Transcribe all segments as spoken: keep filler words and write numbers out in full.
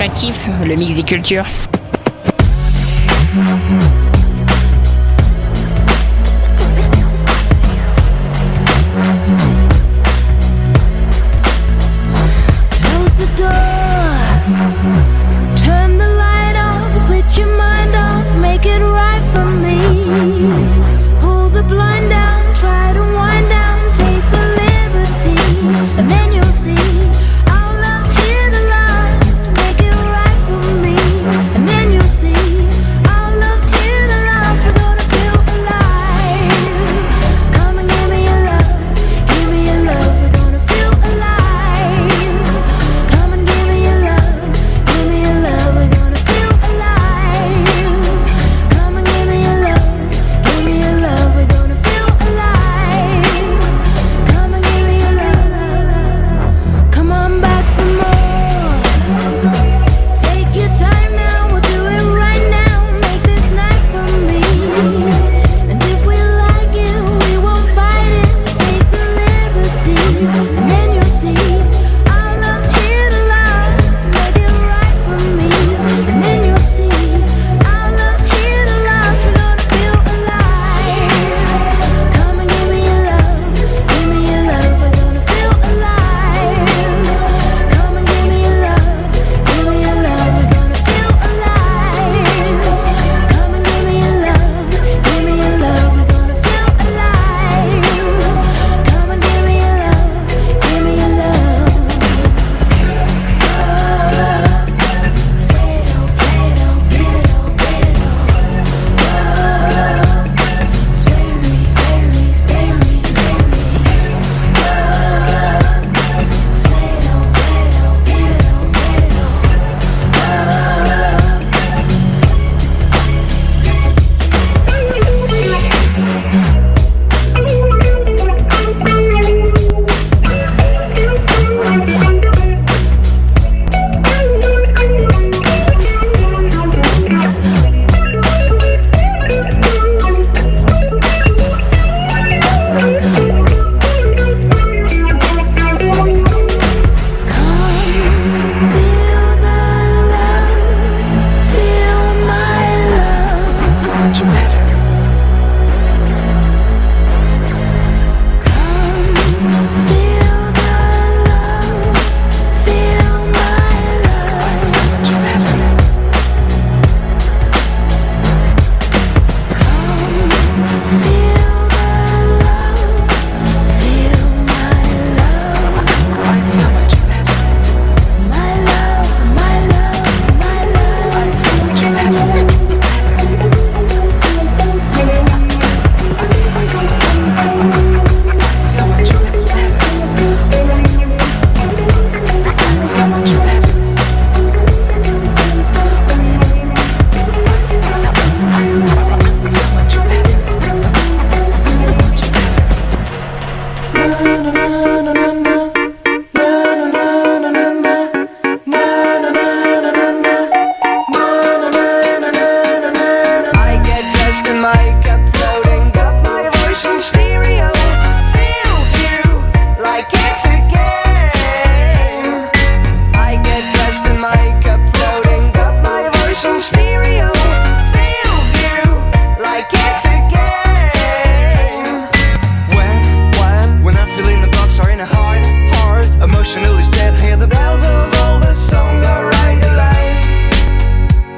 olfactif, le mix des cultures.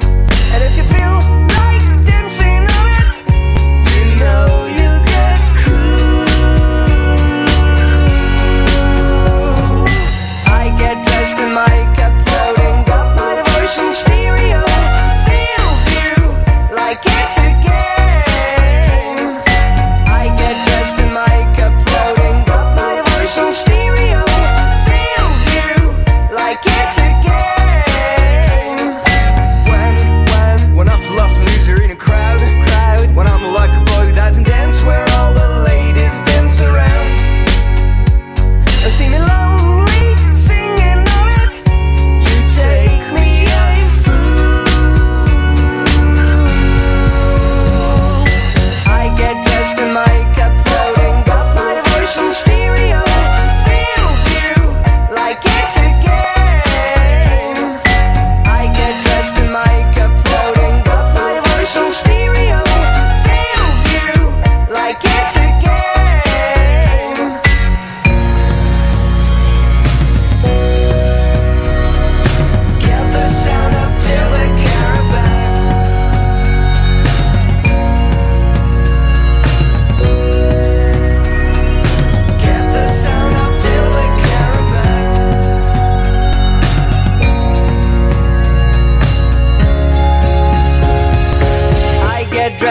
Cool.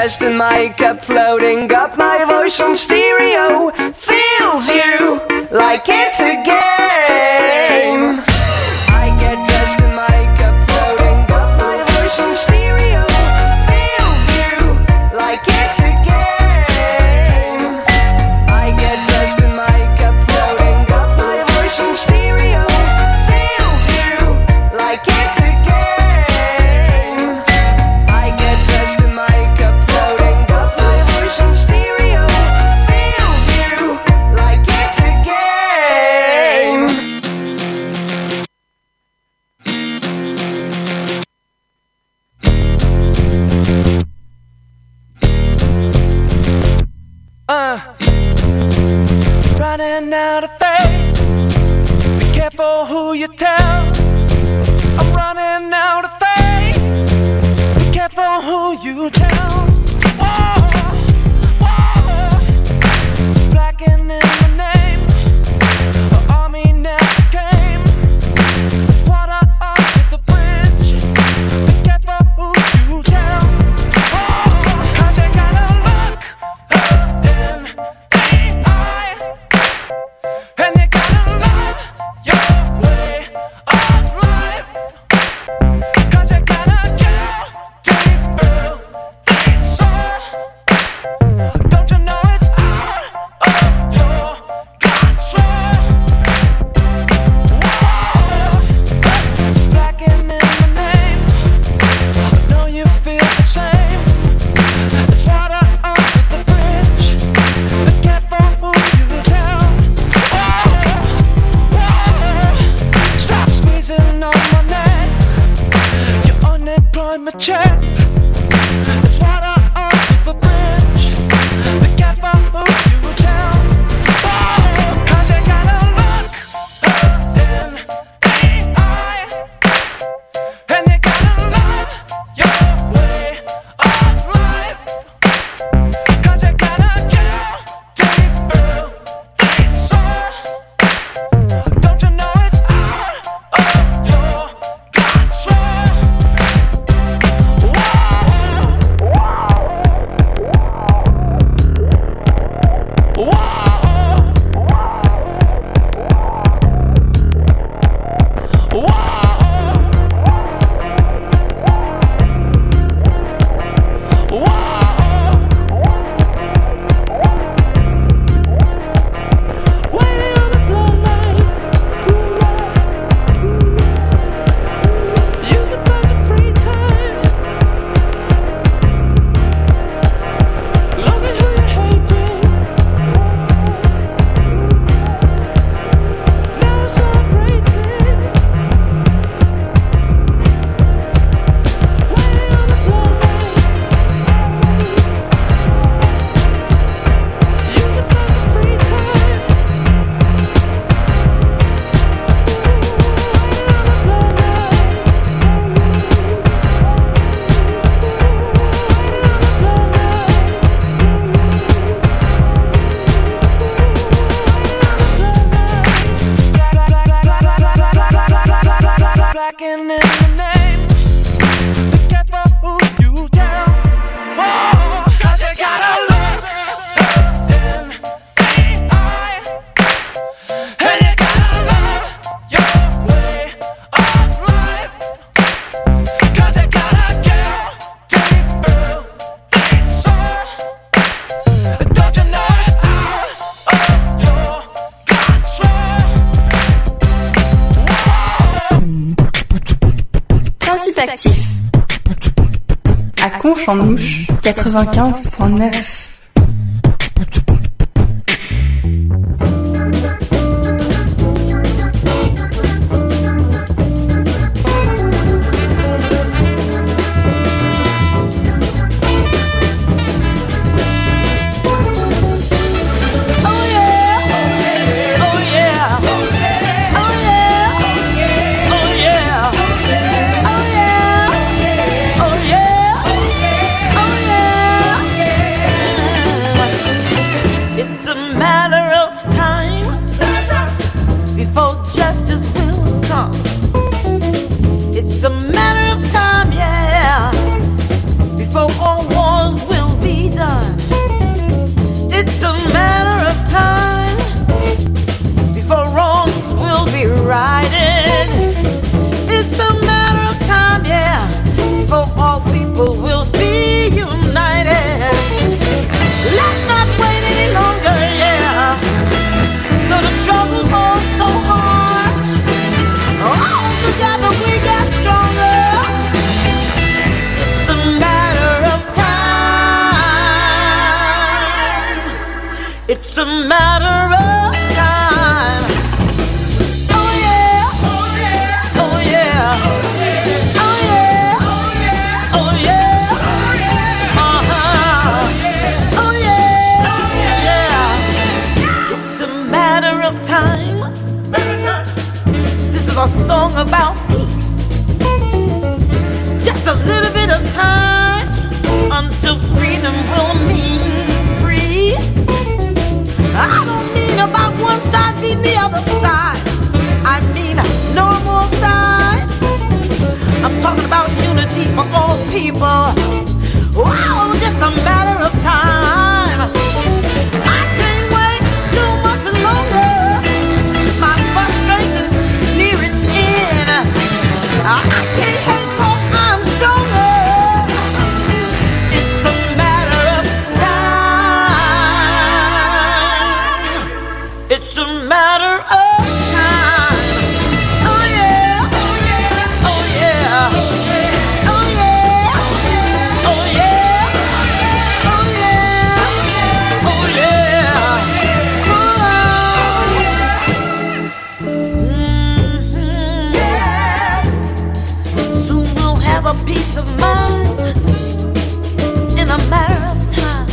dressed in makeup, floating up my voice on stereo. Feels you like it's a game. I get dressed in makeup, floating up my voice on stereo. Feels you like it's a game. I get dressed in makeup, floating up my voice on stereo. Feels you like it's a game. I get dressed in makeup, floating up my voice on stereo. Feels you like it's a game. Uh, running out of faith. Be careful who you tell. I'm running out of faith. Be careful who you tell. Whoa, whoa. It's blacking in my name. The army never came. There's water under the bridge. Be careful who you tell. Whoa, 'cause you gotta look in the eye, and you gotta love your way of life. 'Cause you gotta go deep, feel the soul. Don't you know it's out of your control? Whoa, it's blacking in my name. I know you feel the same. It's water under the bridge. Be careful who you tell. Whoa, whoa. Stop squeezing on my neck. Your unemployment check. It's water under the bridge. Be careful who you tell. Whoa, 'cause you gotta look in the eye, and you gotta love your way of life. 'Cause you gotta go deep, feel the soul. Don't you know it's out of your control? Whoa, whoa. Blacking in the name. Be careful who you tell. Whoa, 'cause you gotta look in the eye, and you gotta love your way of life. 'Cause you gotta go deep, feel the soul. Don't you know it's out of your control? Principe actif. À Conche-en-Ouche, quatre-vingt-quinze point neuf. Oh yeah. a matter of time. Oh yeah, oh yeah, oh yeah, oh yeah, oh yeah, uh-huh, oh yeah, yeah. It's a matter of time. This is a song about peace. Just a little bit of time until freedom will mean free. I don't mean about one side beating the other side. I mean no more sides. I'm talking about unity for all people. Wow, just a matter of time. I can't wait too much longer. My frustration's near its end. I can't hate 'cause I'm stronger. It's a matter of time. It's a matter of time. Oh yeah, oh yeah, oh yeah, oh yeah, oh yeah, oh yeah, oh yeah, oh mm-hmm. Yeah. Soon we'll have a peace of mind in a matter of time.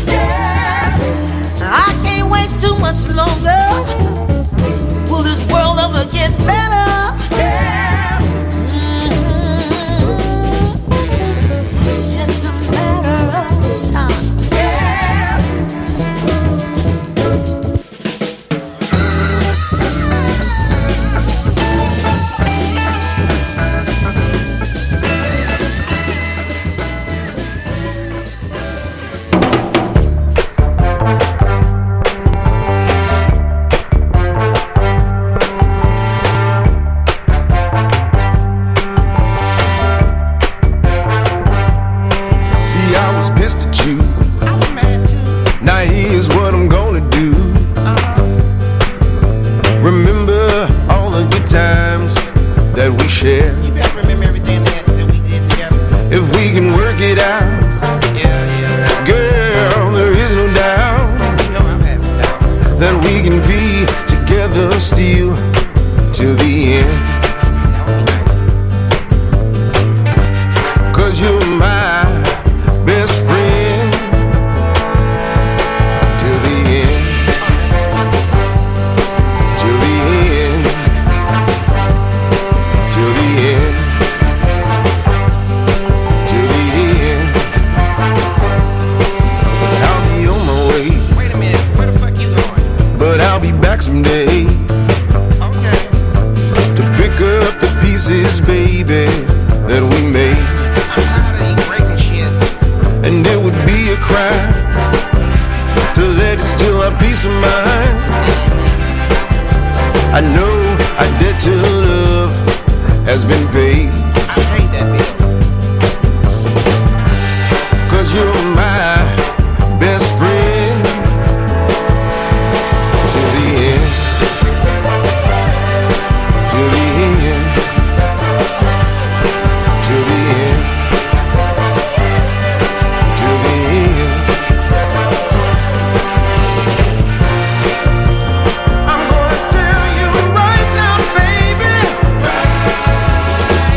I can't wait too much longer. Will this world ever get better? Mm-hmm. Just a matter of time. See, I was pissed at you. Now here's what I'm gonna do. Remember all the good times that we shared. You better remember everything that, that we did together. If we can work it out, Yeah, yeah. girl, there is no doubt You know I've had some doubt. that we can be together still till the end. That would be nice. Cause you're my best friend till the end. Till the end. Till the end. Till the end. I'll be on my way, Wait a minute, where the fuck you going? but I'll be back someday Okay. to pick up the pieces, baby, that we made. I'm tired of you breaking shit. And it would be a crime to let it steal our peace of mind. I know our debt to love has been paid. I paid that bill. Cause you're my best friend till the end. Till the end. Till the end. Till the end. I'm gonna tell you right now, baby.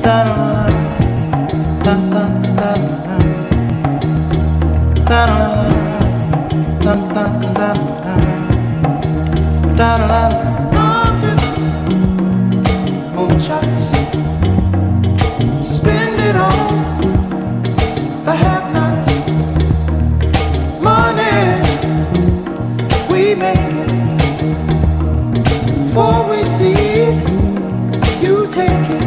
Moonshots, spend it on the have-nots. Money, we make it. Before we see it, you take it.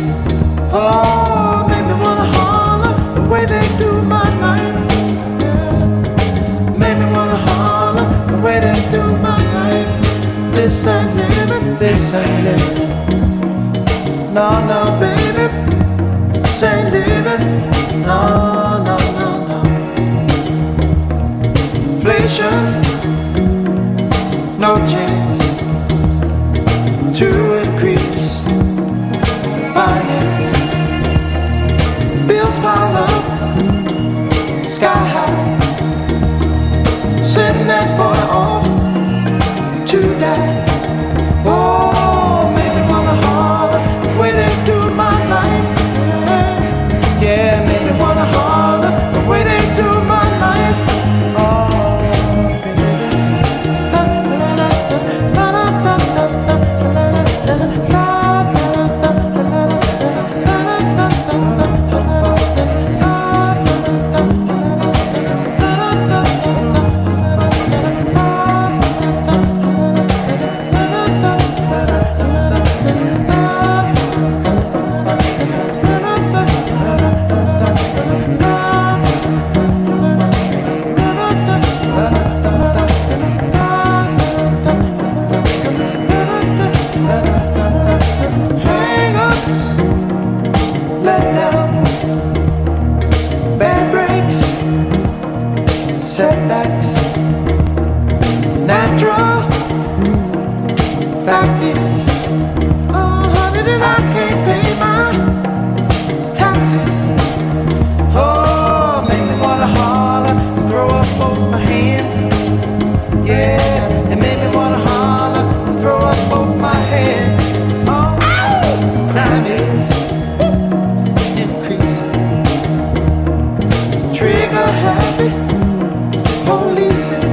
Oh, make me wanna holler the way they do my life. Yeah. Make me wanna holler the way they do my life. This ain't living, this ain't living. No, no, baby, this ain't living. No, no, no, no. Inflation, no chance to increase finance. Bills pile up, sky high. Send that boy off to die. Oh, make me wanna holler the way they do my life. Yeah, make me wanna holler the way they do my life. Oh, baby. La la la la la la la la la la la la. Setbacks, natural. Fact is, oh honey, that I can't pay my taxes. Oh, make me wanna holler and throw up both my hands. Yeah, it made me wanna holler and throw up both my hands. Oh, crime is increasing. Trigger happy. Policing,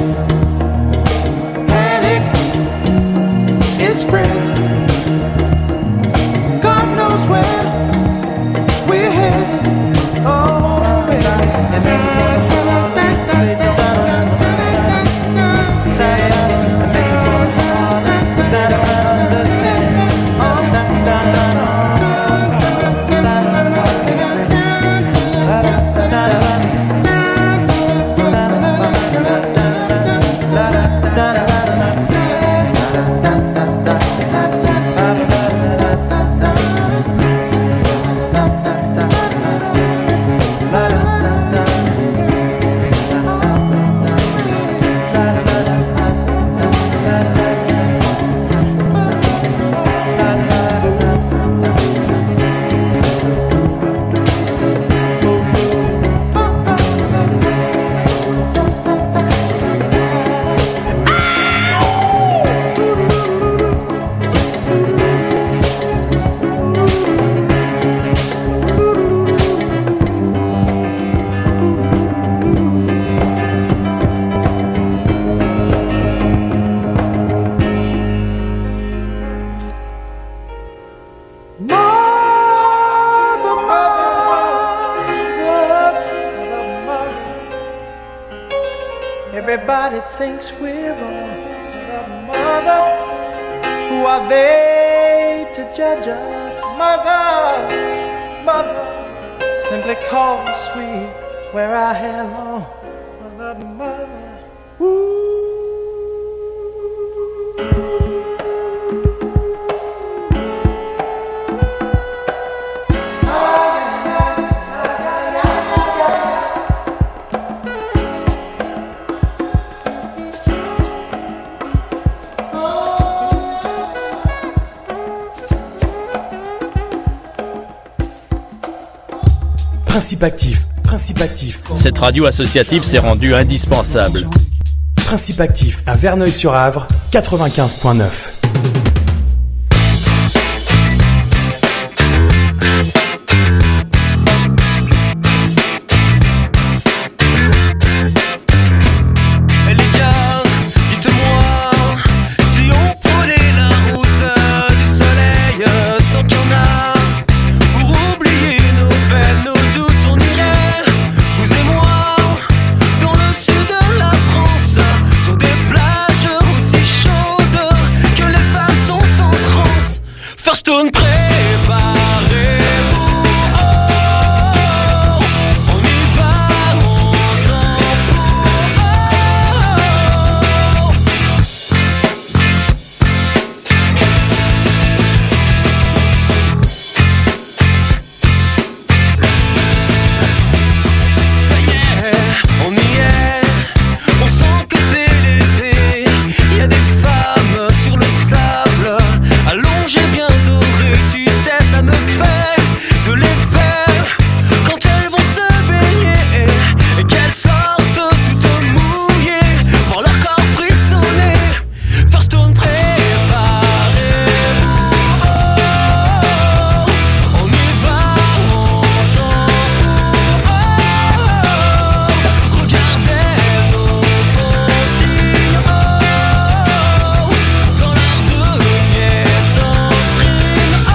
panic is spreading. God knows where we're headed. Oh, baby, and then everybody thinks we're wrong. But mother, who are they to judge us? Mother, mother, simply cause we wear our hair long. Mother, mother, ooh. Principe actif, principe actif. Cette radio associative s'est rendue indispensable. Principe actif à Verneuil-sur-Avre, quatre-vingt-quinze virgule neuf. Firestone, préparez-vous. Oh, on y va, on s'en fout. Oh, ça y est, on y est. On sent que c'est l'été. Il y a des femmes sur le sable, allongées bien dorées. Tu sais, ça me fait de l'effet quand elles vont se baigner et qu'elles sortent toutes mouillées, voir leur corps frissonner. Firestone, préparez-vous. Oh, on y va, on s'en fout. Oh, regardez nos fossiles. Oh, dans l'art de niaise en stream. Oh,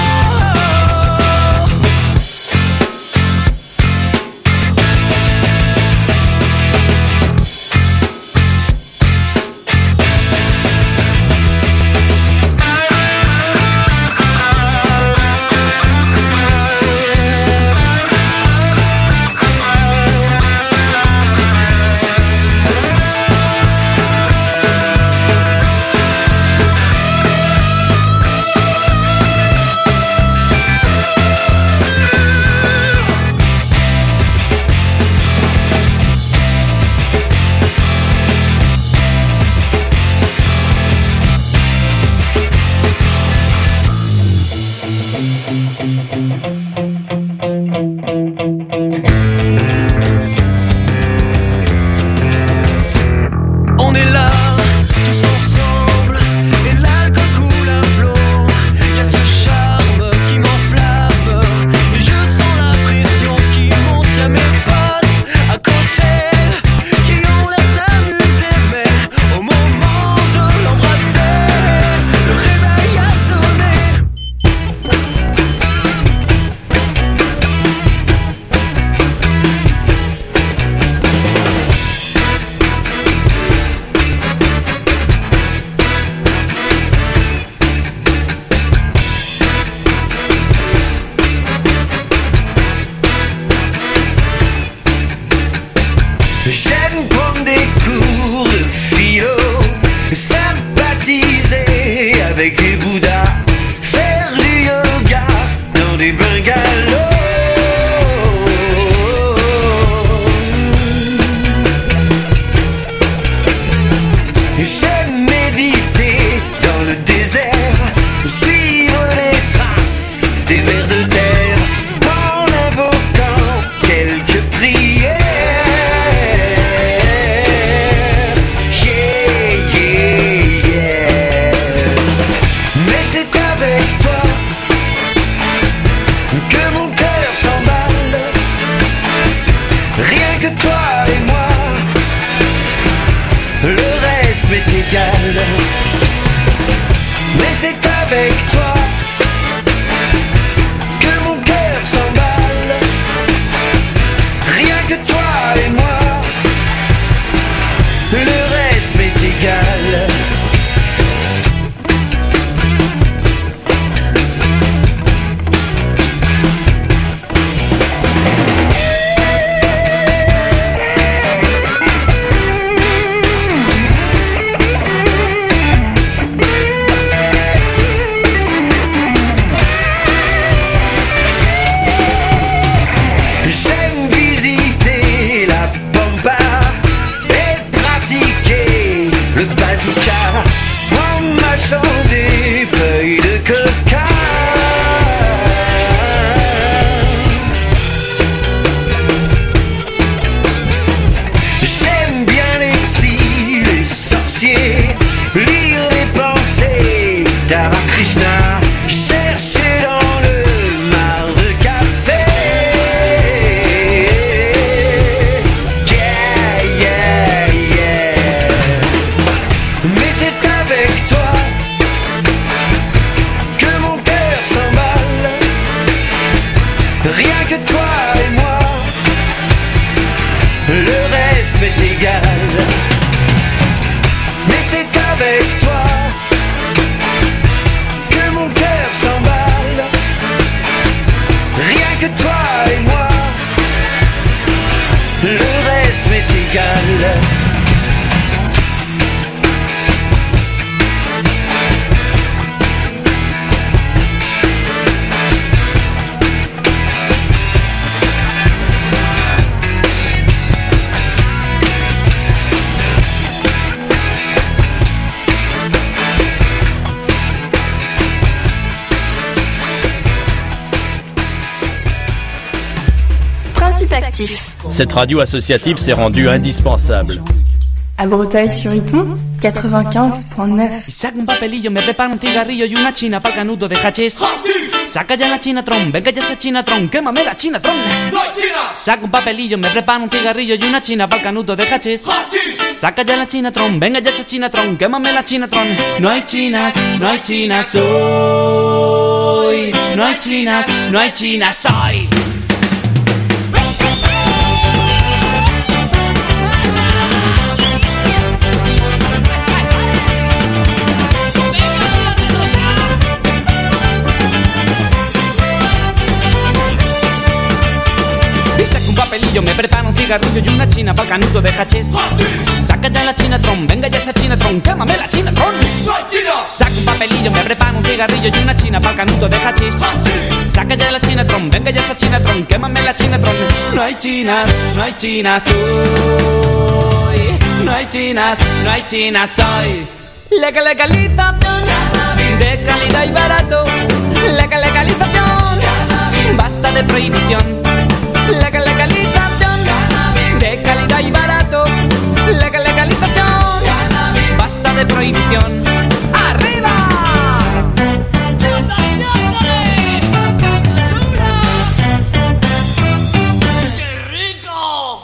on est là, tous ensemble, et l'alcool coule à flot. Y'a ce charme qui m'enflamme, et je sens la pression qui monte. Y'a mes potes à côté, qui ont l'air s'amuser, mais au moment de l'embrasser, le réveil a sonné. J'aime prendre des cours de philo, sympathiser avec les bouddhas, faire du yoga dans des bungalows. J'aime méditer dans le désert, suivre les traces des vers de terre, en invoquant quelques prières. Yeah, yeah, yeah. Mais c'est avec toi que mon cœur s'emballe, rien que toi et moi, le reste m'est égal. Mais c'est avec toi que mon cœur s'emballe, rien que toi et moi, le reste m'est égal. Actif. Cette radio associative s'est rendue indispensable. À Breteuil-sur-Iton, quatre-vingt-quinze virgule neuf. Saca un papelillo, me prepara un cigarrillo y una china pa'l canuto de hachís. Saca ya la chinatron, venga ya esa chinatron, quémame la chinatron. Saca un papelillo, me prepara un cigarrillo y una china pa'l canuto de hachís. Saca ya la chinatron, venga ya esa chinatron, quémame la chinatron. No hay chinas, no hay chinas hoy. No hay chinas, no hay chinas hoy. Papelillo, me preparo un cigarrillo y una china pa'l canuto de hachís. Saca ya la chinatron, venga ya esa chinatron, quémame la chinatron. Saca un papelillo, me preparo un cigarrillo y una china pa'l canuto de hachís. Saca ya la chinatron, venga ya esa chinatron, quémame la chinatron. No hay chinas, no hay chinas hoy. No hay chinas, no hay chinas hoy. Legal legalización de calidad y barato. Legal legalización, basta de prohibición. Legal legalización de calidad y barato. Legal legalización, basta de prohibición. ¡Arriba! ¡Qué rico!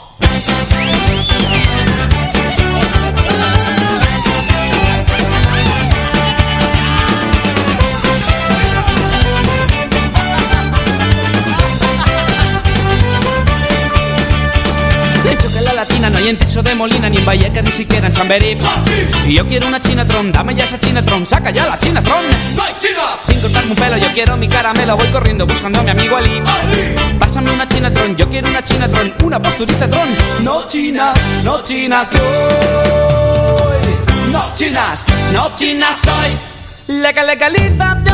No hay en Teso de Molina, ni en Vallecas, ni siquiera en Chamberí. Y yo quiero una chinatron, dame ya esa chinatron, saca ya la chinatron. Sin cortarme un pelo, yo quiero mi caramelo, voy corriendo buscando a mi amigo Ali. Pásame una chinatron, yo quiero una chinatron, una posturita tron. No chinas, no chinas hoy. No chinas, no chinas hoy. Legal legalización